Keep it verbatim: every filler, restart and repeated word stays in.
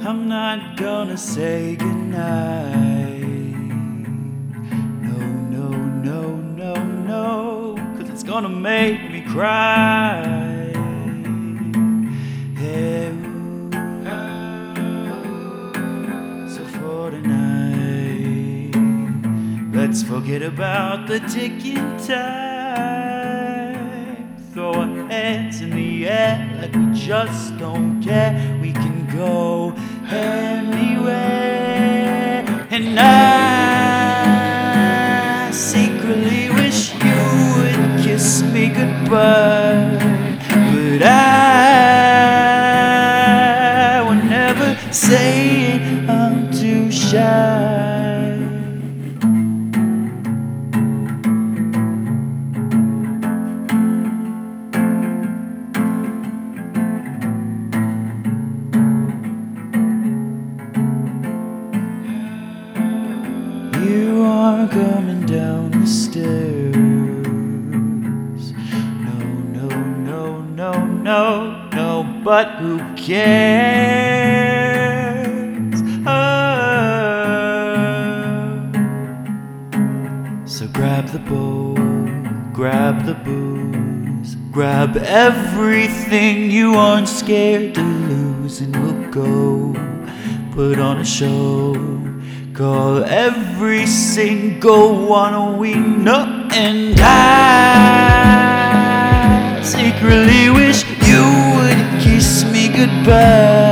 I'm not gonna say goodnight. No, no, no, no, no, 'cause it's gonna make me cry. Hey, ooh. So for tonight, let's forget about the ticking time. Throw our hands in the air like we just don't care. We can go anywhere. And I secretly wish you would kiss me goodbye, but I would never say it, I'm too shy. You are coming down the stairs. No, no, no, no, no, no, but who cares? Oh. So grab the bowl, grab the booze, grab everything you aren't scared to lose, and we'll go put on a show. Call every single one we know. And I secretly wish you would kiss me goodbye,